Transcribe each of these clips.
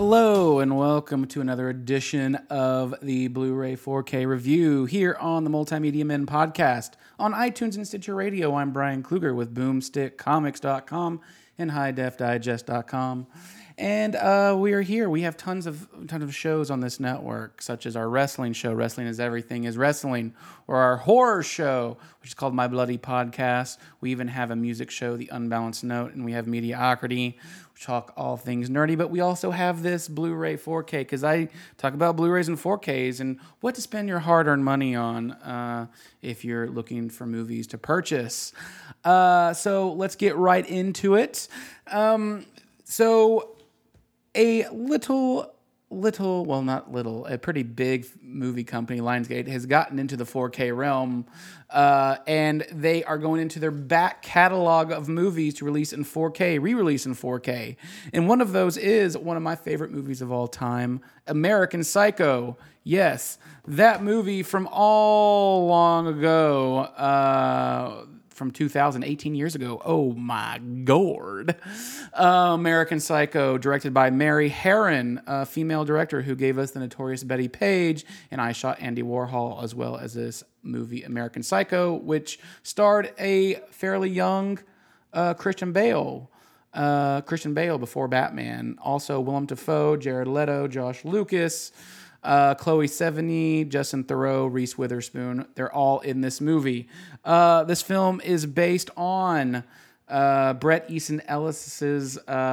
Hello and welcome to another edition of the Blu-ray 4K review here on the Multimedia Men podcast. On iTunes and Stitcher Radio, I'm Brian Kluger with BoomstickComics.com and HighDefDigest.com. And we are here. We have tons of shows on this network, such as our wrestling show, Wrestling is Everything is Wrestling, or our horror show, which is called My Bloody Podcast. We even have a music show, The Unbalanced Note, and we have Mediocrity, which talk all things nerdy. But we also have this Blu-ray 4K, because I talk about Blu-rays and 4Ks and what to spend your hard-earned money on if you're looking for movies to purchase. So let's get right into it. A a pretty big movie company, Lionsgate, has gotten into the 4K realm, and they are going into their back catalog of movies to release in 4K, re-release in 4K. And one of those is one of my favorite movies of all time, American Psycho. Yes, that movie from all long ago, from 2018 years ago. Oh my God. American Psycho, directed by Mary Herron, a female director who gave us the notorious Betty Page and I Shot Andy Warhol, as well as this movie American Psycho, which starred a fairly young Christian Bale. Christian Bale before Batman. Also Willem Dafoe, Jared Leto, Josh Lucas, Chloe Sevigny, Justin Theroux, Reese Witherspoon. They're all in this movie. This film is based on Bret Easton Ellis's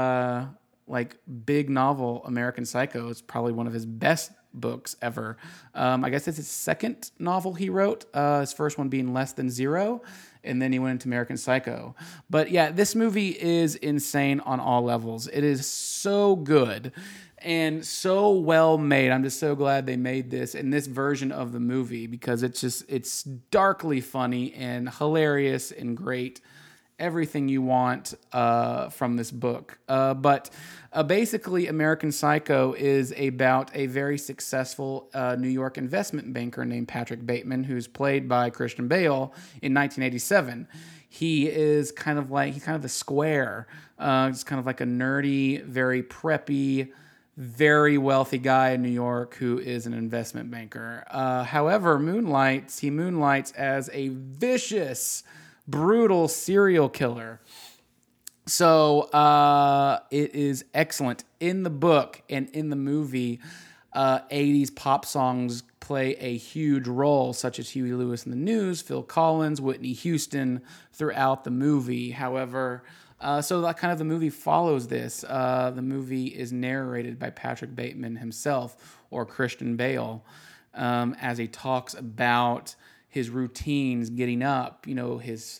big novel, American Psycho. It's probably one of his best books ever. I guess it's his second novel he wrote. His first one being Less Than Zero, and then he went into American Psycho. But yeah, this movie is insane on all levels. It is so good and so well made. I'm just so glad they made this in this version of the movie, because it's darkly funny and hilarious and great. Everything you want from this book. But basically, American Psycho is about a very successful New York investment banker named Patrick Bateman, who's played by Christian Bale in 1987. He's kind of the square. He's kind of like a nerdy, very preppy, very wealthy guy in New York who is an investment banker. However, he moonlights as a vicious, brutal serial killer. So it is excellent. In the book and in the movie, 80s pop songs play a huge role, such as Huey Lewis and the News, Phil Collins, Whitney Houston, throughout the movie. However, so that kind of the movie follows this. The movie is narrated by Patrick Bateman himself, or Christian Bale, as he talks about his routines getting up, his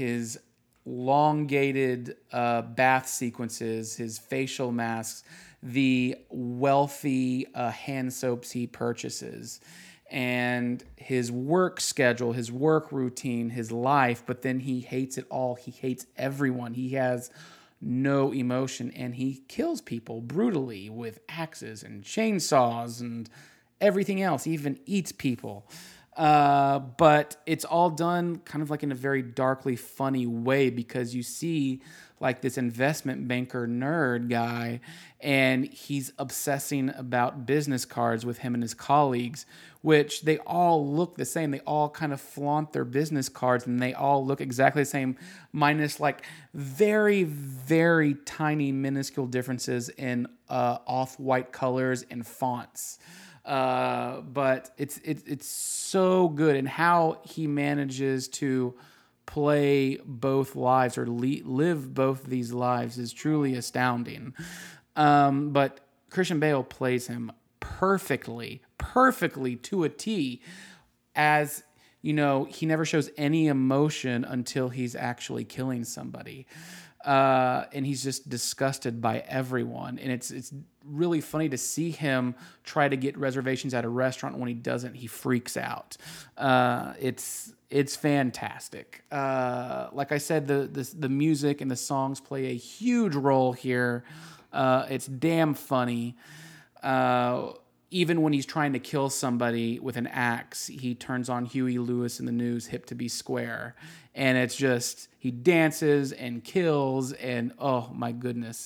elongated bath sequences, his facial masks, the wealthy hand soaps he purchases, and his work schedule, his work routine, his life. But then he hates it all. He hates everyone. He has no emotion, and he kills people brutally with axes and chainsaws and everything else. He even eats people. But it's all done kind of like in a very darkly funny way, because you see like this investment banker nerd guy, and he's obsessing about business cards with him and his colleagues, which they all look the same. They all kind of flaunt their business cards, and they all look exactly the same, minus like very, very tiny, minuscule differences in off-white colors and fonts. But it's so good, and how he manages to play both lives, or live both these lives, is truly astounding. But Christian Bale plays him perfectly to a T. As he never shows any emotion until he's actually killing somebody. And he's just disgusted by everyone. And it's really funny to see him try to get reservations at a restaurant. When he doesn't, he freaks out. It's fantastic. Like I said, the music and the songs play a huge role here. It's damn funny. Even when he's trying to kill somebody with an axe, he turns on Huey Lewis in the News, Hip to Be Square. And it's just, he dances and kills, and oh my goodness.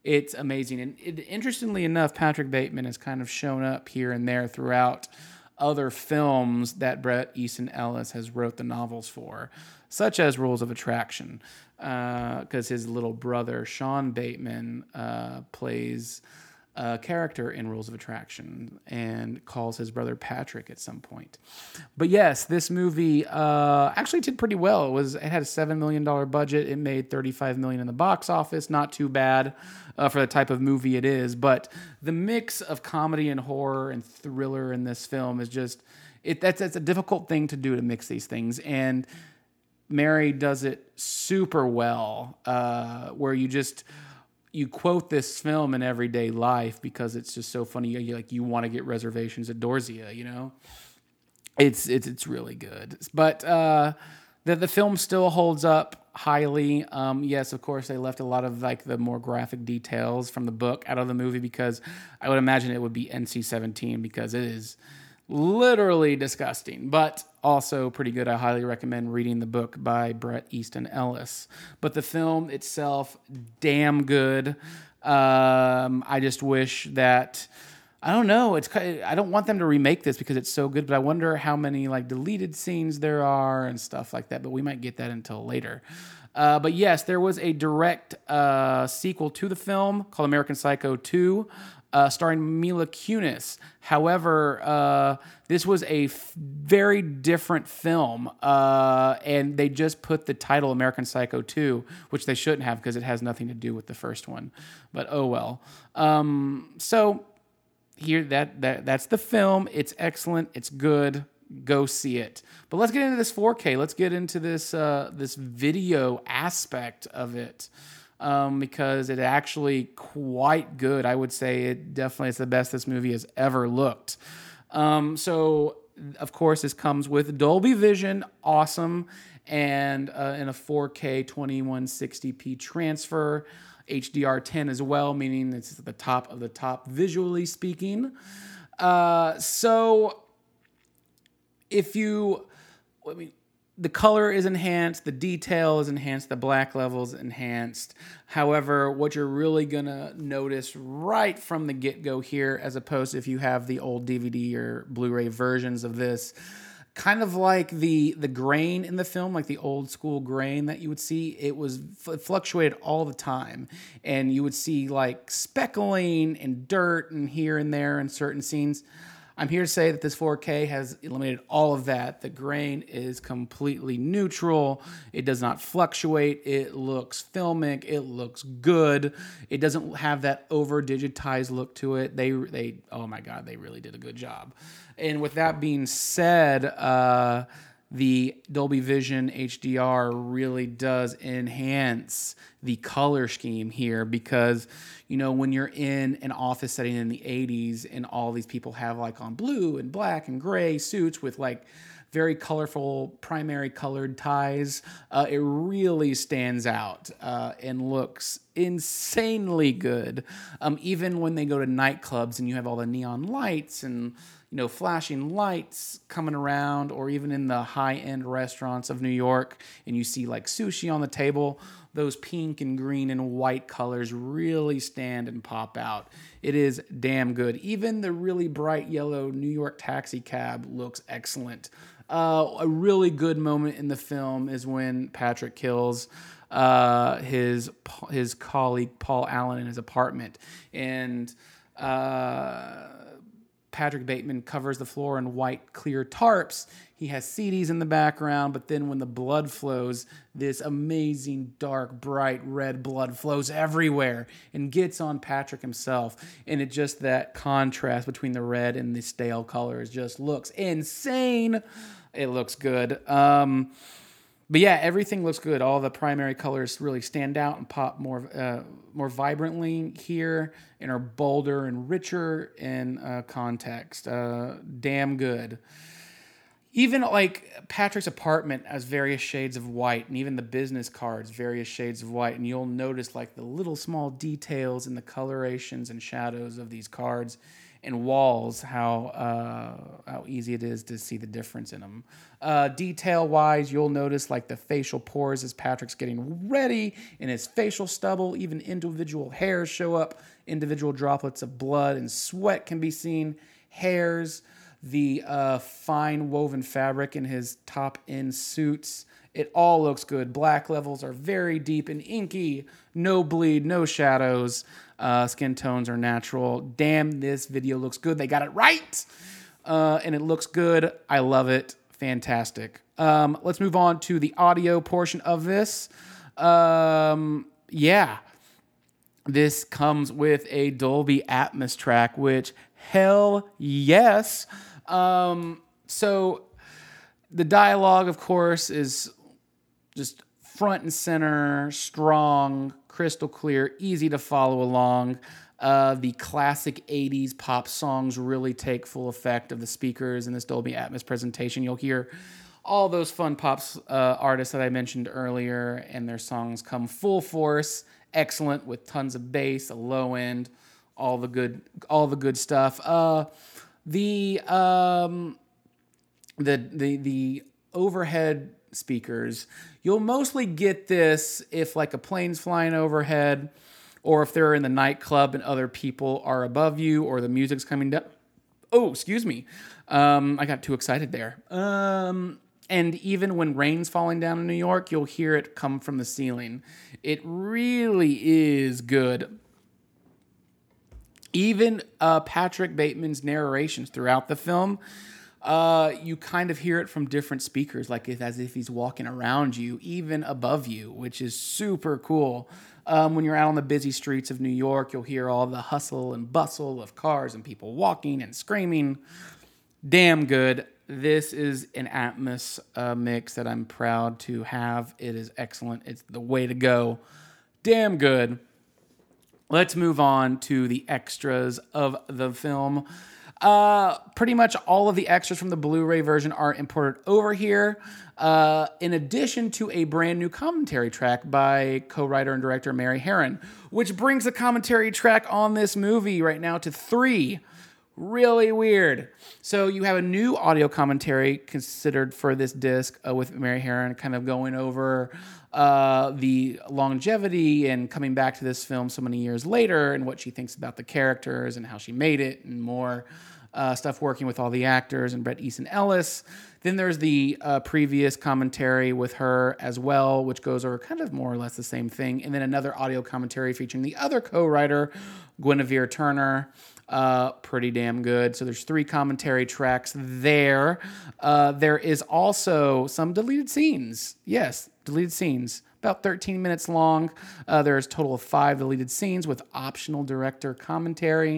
It's amazing. And interestingly enough, Patrick Bateman has kind of shown up here and there throughout other films that Bret Easton Ellis has wrote the novels for, such as Rules of Attraction, because his little brother, Sean Bateman, plays a character in Rules of Attraction and calls his brother Patrick at some point. But yes, this movie actually did pretty well. It had a $7 million budget. It made $35 million in the box office. Not too bad for the type of movie it is. But the mix of comedy and horror and thriller in this film is just that's a difficult thing to do, to mix these things. And Mary does it super well, where you quote this film in everyday life because it's just so funny. You want to get reservations at Dorsia, you know? It's really good. But the film still holds up highly. Yes, of course, they left a lot of like the more graphic details from the book out of the movie because I would imagine it would be NC-17 because it is literally disgusting, but also pretty good. I highly recommend reading the book by Bret Easton Ellis. But the film itself, damn good. I just wish that, I don't know, I don't want them to remake this because it's so good, but I wonder how many like deleted scenes there are and stuff like that, but we might get that until later. But yes, there was a direct sequel to the film called American Psycho 2, starring Mila Kunis. However, this was a very different film, and they just put the title American Psycho 2, which they shouldn't have because it has nothing to do with the first one. But oh well. So here, that's the film. It's excellent. It's good. Go see it. But let's get into this 4K. Let's get into this this video aspect of it. Because it actually quite good. I would say it definitely is the best this movie has ever looked. So, of course, this comes with Dolby Vision, awesome, and in a 4K 2160p transfer, HDR10 as well, meaning it's at the top of the top visually speaking. So, the color is enhanced, the detail is enhanced, the black level is enhanced. However, what you're really going to notice right from the get-go here, as opposed to if you have the old DVD or Blu-ray versions of this, kind of like the grain in the film, like the old school grain that you would see, it fluctuated all the time. And you would see like speckling and dirt and here and there in certain scenes. I'm here to say that this 4K has eliminated all of that. The grain is completely neutral. It does not fluctuate. It looks filmic. It looks good. It doesn't have that over-digitized look to it. They oh my God, they really did a good job. And with that being said, the Dolby Vision HDR really does enhance the color scheme here because, you know, when you're in an office setting in the 80s and all these people have like on blue and black and gray suits with like very colorful primary colored ties, it really stands out and looks insanely good. Even when they go to nightclubs and you have all the neon lights and, you know, flashing lights coming around, or even in the high-end restaurants of New York, and you see like sushi on the table, those pink and green and white colors really stand and pop out. It is damn good. Even the really bright yellow New York taxi cab looks excellent. A really good moment in the film is when Patrick kills his colleague Paul Allen in his apartment, and Patrick Bateman covers the floor in white clear tarps. He has CDs in the background, but then when the blood flows, this amazing dark bright red blood flows everywhere and gets on Patrick himself, and it just, that contrast between the red and the stale colors just looks insane. It looks good. But yeah, everything looks good. All the primary colors really stand out and pop more vibrantly here and are bolder and richer in context. Damn good. Even like Patrick's apartment has various shades of white, and even the business cards, various shades of white. And you'll notice like the little small details in the colorations and shadows of these cards. and walls, how easy it is to see the difference in them. Detail wise, you'll notice like the facial pores as Patrick's getting ready, and his facial stubble, even individual hairs show up. Individual droplets of blood and sweat can be seen. Hairs, the fine woven fabric in his top end suits. It all looks good. Black levels are very deep and inky. No bleed, no shadows. Skin tones are natural. Damn, this video looks good. They got it right. And it looks good. I love it. Fantastic. Let's move on to the audio portion of this. Yeah. This comes with a Dolby Atmos track, which hell yes. So the dialogue, of course, is just front and center, strong, crystal clear, easy to follow along. The classic 80s pop songs really take full effect of the speakers in this Dolby Atmos presentation. You'll hear all those fun pop artists that I mentioned earlier, and their songs come full force, excellent with tons of bass, a low end, all the good stuff. The overhead speakers, you'll mostly get this if like a plane's flying overhead, or if they're in the nightclub and other people are above you, or the music's coming down. Oh, excuse me. I got too excited there. And even when rain's falling down in New York, you'll hear it come from the ceiling. It really is good. Even Patrick Bateman's narrations throughout the film, you kind of hear it from different speakers, like as if he's walking around you, even above you, which is super cool. When you're out on the busy streets of New York, you'll hear all the hustle and bustle of cars and people walking and screaming. Damn good. This is an Atmos mix that I'm proud to have. It is excellent. It's the way to go. Damn good. Let's move on to the extras of the film. Pretty much all of the extras from the Blu-ray version are imported over here, in addition to a brand new commentary track by co-writer and director Mary Harron, which brings the commentary track on this movie right now to 3. Really weird. So you have a new audio commentary considered for this disc with Mary Harron kind of going over the longevity and coming back to this film so many years later and what she thinks about the characters and how she made it and more stuff working with all the actors and Bret Easton Ellis. Then there's the previous commentary with her as well, which goes over kind of more or less the same thing. And then another audio commentary featuring the other co-writer, Guinevere Turner. Pretty damn good. So there's 3 commentary tracks there. There is also some deleted scenes. Yes, deleted scenes. About 13 minutes long. There's a total of 5 deleted scenes with optional director commentary.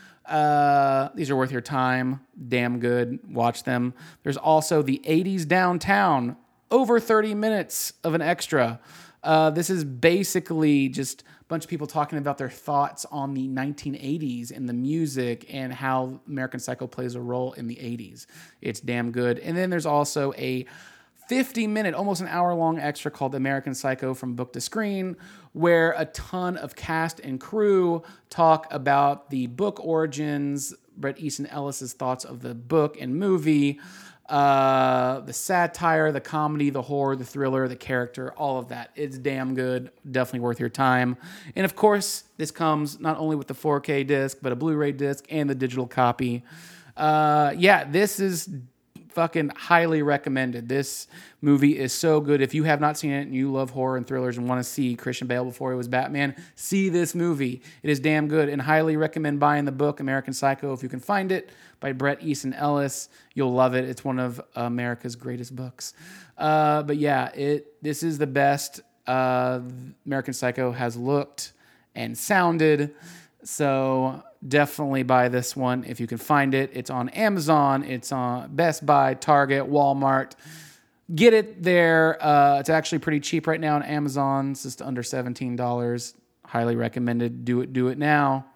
These are worth your time. Damn good. Watch them. There's also the 80s Downtown. Over 30 minutes of an extra. This is basically just a bunch of people talking about their thoughts on the 1980s and the music and how American Psycho plays a role in the 80s. It's damn good. And then there's also a 50-minute, almost an hour-long extra called American Psycho from Book to Screen, where a ton of cast and crew talk about the book origins, Bret Easton Ellis' thoughts of the book and movie, the satire, the comedy, the horror, the thriller, the character, all of that. It's damn good. Definitely worth your time. And of course, this comes not only with the 4K disc, but a Blu-ray disc and the digital copy. This is fucking highly recommended. This movie is so good. If you have not seen it and you love horror and thrillers and want to see Christian Bale before he was Batman, see this movie. It is damn good, and highly recommend buying the book American Psycho if you can find it by Bret Easton Ellis. You'll love it. It's one of America's greatest books. This is the best American Psycho has looked and sounded. So definitely buy this one if you can find it. It's on Amazon. It's on Best Buy, Target, Walmart. Get it there. It's actually pretty cheap right now on Amazon. It's just under $17. Highly recommended. Do it now.